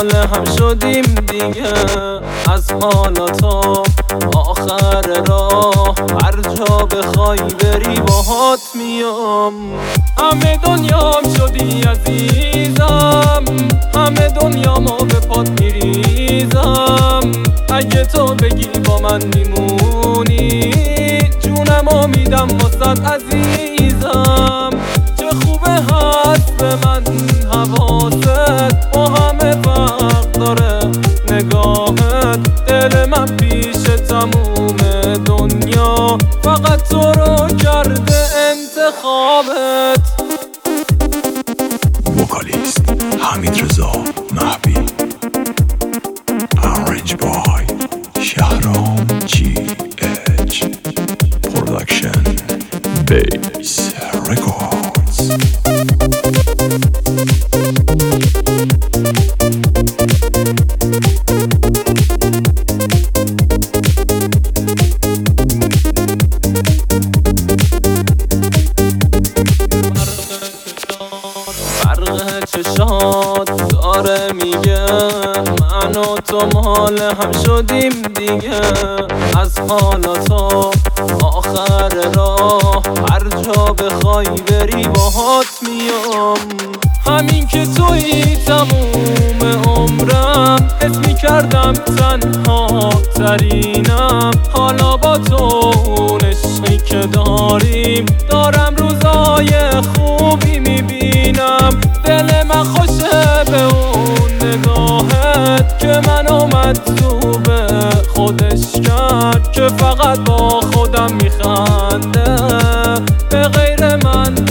مال هم شدیم دیگه. از حالا تا آخر راه هر جا بخوای بری باهات میام. همه دنیام شدی عزیزم، همه دنیامو به پات میریزم. اگه تو بگی با من میمونی جونمو میدم واسد عزیزم. چه خوبه هست به من حواست، با همه فرق داره نگاهت. دل من پیش تموم دنیا فقط تو رو کرده انتخابت. وکالیست حمیدرضا مهبی، Arranged by شهرام GH Production Base Records. فرق چشات داره میگه من و تو مال هم شدیم دیگه. از حالا تا آخر راه هر جا بخوای بری باهات میام. همین که تویی تموم عمرم، حس میکردم تنها ترینم. حالا با تو اون عشقی که دارم روزای خوبی میبینم. دل من خوشه به اون نگاهت که منو مجذوب خودش کرد، که فقط با خودم میخنده به غیر من